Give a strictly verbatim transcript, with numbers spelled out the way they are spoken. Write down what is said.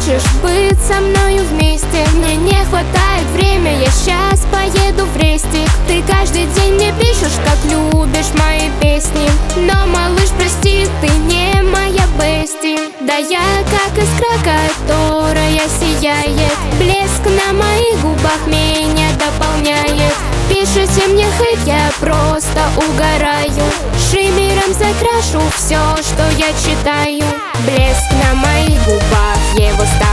хочешь быть со мною вместе? Мне не хватает времени, я сейчас поеду в рестик. Ты каждый день мне пишешь, как любишь мои песни. Но, малыш, прости, ты не моя бести. Да я как искра, которая сияет. Блеск на моих губах меня дополняет. Пишите мне хоть, я просто угораю. Шиммером закрашу все, что я читаю. Блеск на моих губах, его ставлю.